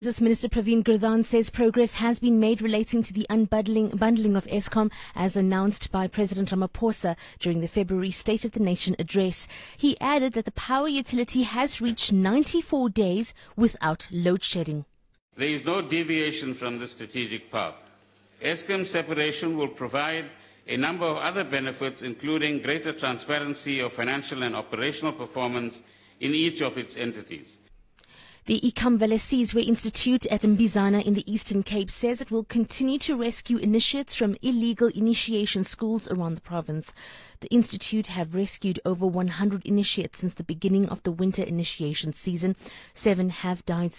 Business Minister Pravin Gordhan says progress has been made relating to the unbundling of Eskom as announced by President Ramaphosa during the February State of the Nation address. He added that the power utility has reached 94 days without load shedding. There is no deviation from the strategic path. Eskom separation will provide a number of other benefits, including greater transparency of financial and operational performance in each of its entities. The Ikamvele Sizwe Institute at Mbizana in the Eastern Cape says it will continue to rescue initiates from illegal initiation schools around the province. The institute have rescued over 100 initiates since the beginning of the winter initiation season. 7 have died